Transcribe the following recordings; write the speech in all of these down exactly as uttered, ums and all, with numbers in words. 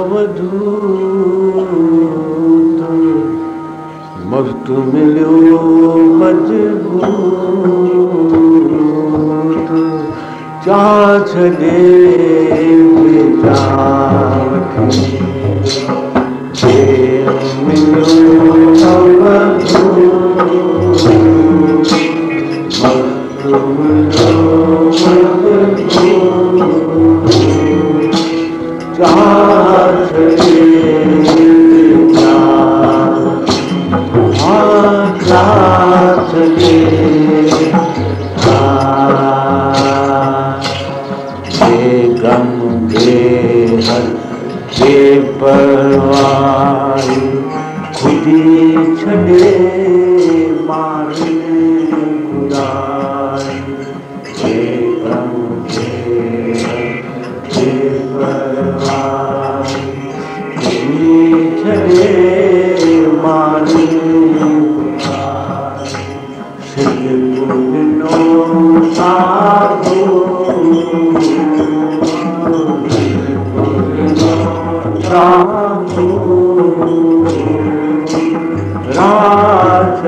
अवधूत मस्त मिलो मजबूत चाह छॾे बेचावठी मिलो अवधूत मस्त मिलो मजबूत चाह छॾे गम बेहद बेपरवाही खुदी छॾे मारने गुराई गम बेहद बेपरवाही खुदी छॾे मारने सिद्ध साधु साधु राज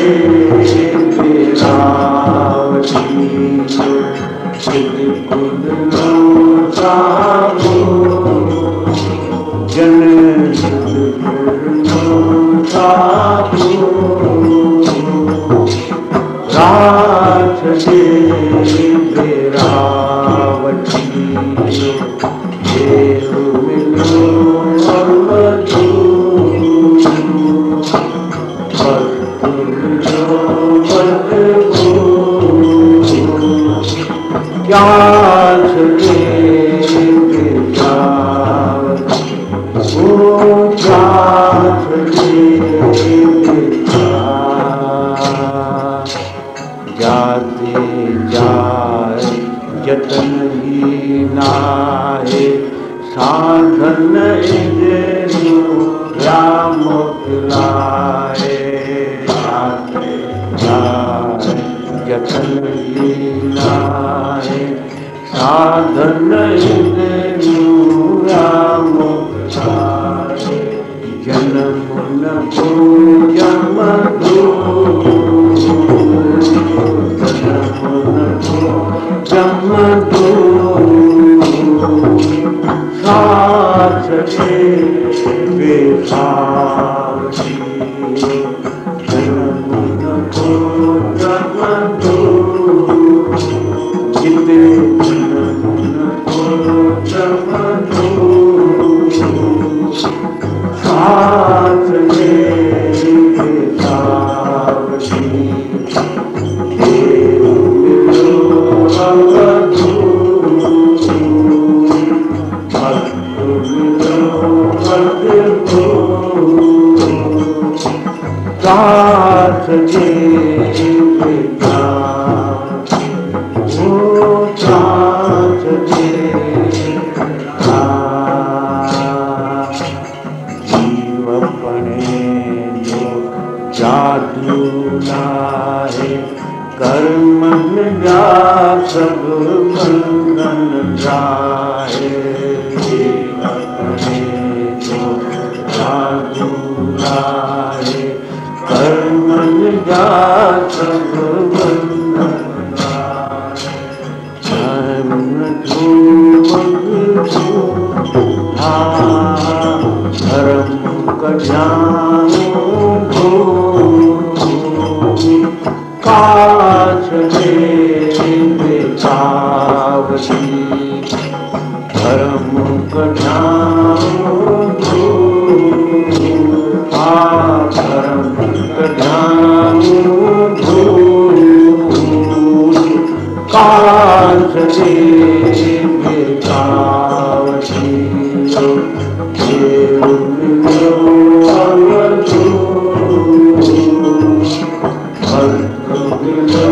रावती सिद्ध साधु जन साधु राज रावती देव मिलो अवधूत मस्त मिलो मजबूत क्या छॾे बेचावती ओ क्या छॾे जाते जाए जतन ही नाहे साधन इंद्रियों राम पिलाए जाते जाए जतन ही नाहे साधन इंद्रियों राम पिलाए जन्म न को जन्म दो जम दो साथ छे बेसावती जन्म न को जम दो जिते जन्म न को जम दो साथ छे बेसावती साथ दे वो साथ दे जीव अपने जो जादू लाए कर्म जा सब बंधन जाए जीव अपने जो जादू लाए कर्म जा सब बंधन धर्म धर्म कल्याणो काछ बेचावती धर्म कल्याणो धर्म कल्याणो काछ बेचावती देव मिलो अवधूत मस्त मिलो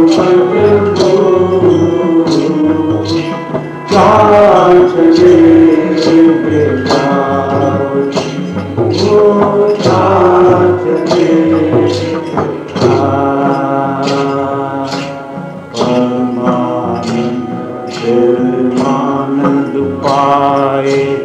मजबूत चाह छॾे बेचावती ओ चाह छॾे परमानंद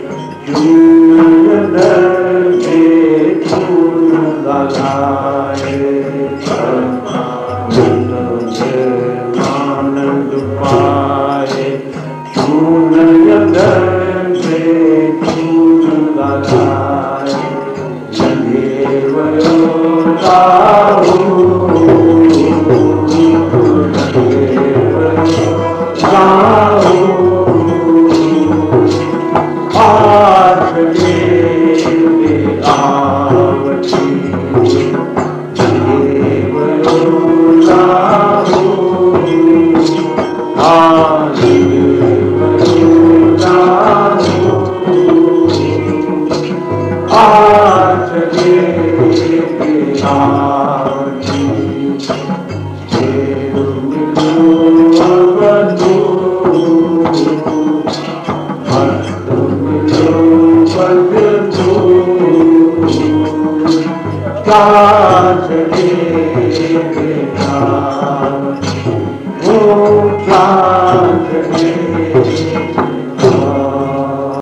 God,